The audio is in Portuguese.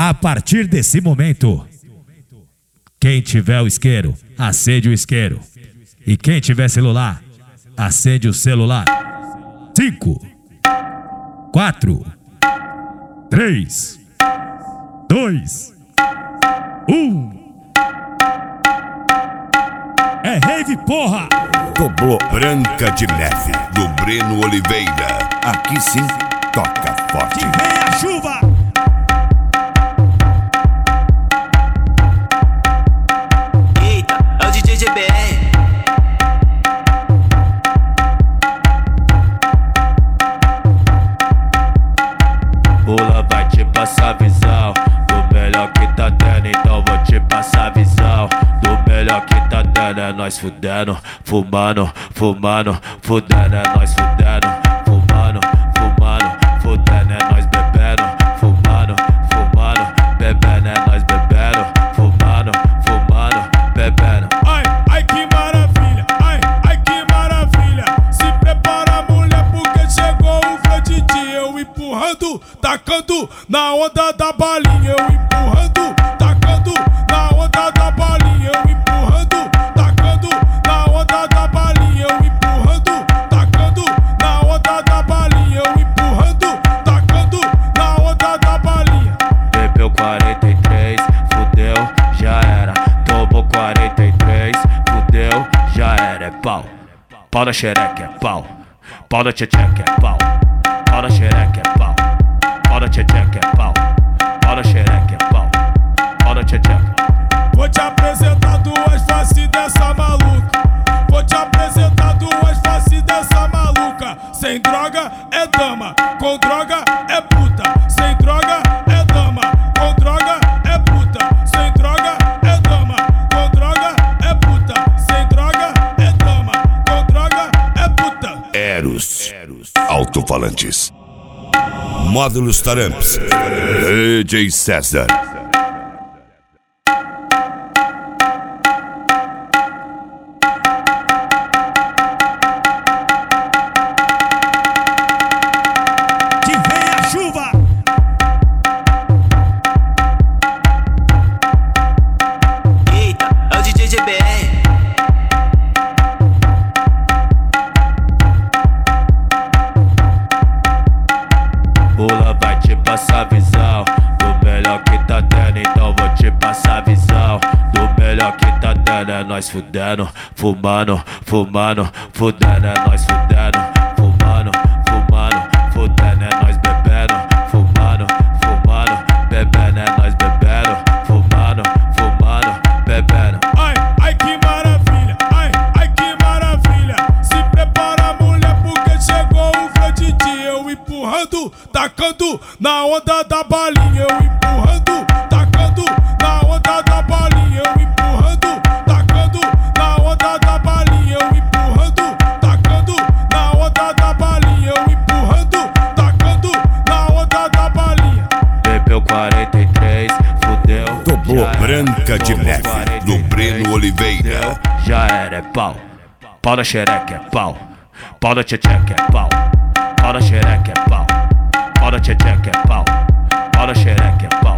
A partir desse momento, quem tiver o isqueiro, acende o isqueiro. E quem tiver celular, acende o celular. 5, 4, 3, 2, 1. É rave, porra! Doblô Branca de Neve, do Breno Oliveira. Aqui sim, toca forte. Que vem a chuva! Eita, é o DJ GBR. Pula vai te passar visão do melhor que tá tendo, então vou te passar visão do melhor que tá tendo. É nós fudendo, fumando, fumando, fudendo. É nós fudendo, fumando, fumando, fudendo. É nós bebendo, fumando, fumando, bebendo. É nós bebendo, fumando, fumando, bebendo. Ai, ai que maravilha, ai que maravilha. Se prepara, mulher, porque chegou o Freddy. Eu empurrando, tacando na onda da balinha. Eu empurrando, tacando na onda da balinha. Eu empurrando, tacando na onda da balinha. Eu empurrando, tacando na onda da balinha. Eu empurrando, tacando na onda da balinha. Bebeu 43, fudeu, já era. Tomou 43, fudeu, já era. É pau, pau na xereca, é pau. Pau na tcheteca, é pau. Pau na xereca, é pau. Pau na tcheteca, é pau. Pau na xereca, é pau. Pau na tcheteca. Vou te apresentar duas faces dessa maluca. Vou te apresentar duas faces dessa maluca. Sem droga é dama, com droga é puta. Sem droga é dama, com droga é puta. Sem droga é dama, com droga é puta. Sem droga é dama, com droga é puta. Eros, alto-falantes. Módulos Taramps. DJ César. Que vem a chuva! Eita, é o DJ GBR. Pula vai te passar visão do melhor que tá tendo, então vou te passar visão do melhor que tá tendo. É nós fudendo, fumando, fumando, fudendo. É nós fudendo, fumando, fumando, fudendo. É nós bebendo, fumando, fumando, bebendo. É nós bebendo, fumando, fumando, bebendo. Ai que maravilha, ai que maravilha. Se prepara, mulher, porque chegou o Freddy. Eu empurrando, tacando na onda da balinha. Eu empurrando, tacando na onda da balinha. Eu empurrando, tacando na onda da balinha. Eu empurrando, tacando na onda da balinha. Eu empurrando, tacando na onda da balinha. Bebeu 43, fudeu. Doblô já era. Branca de Tomou Neve, 43, do Breno Oliveira. fudeu, já era, é pau. Pau na xereca, é pau. Pau na tcheteca, é pau. Pau na xereca, é pau. Pau na tcheteca, é pau. Pau na xereca, é pau.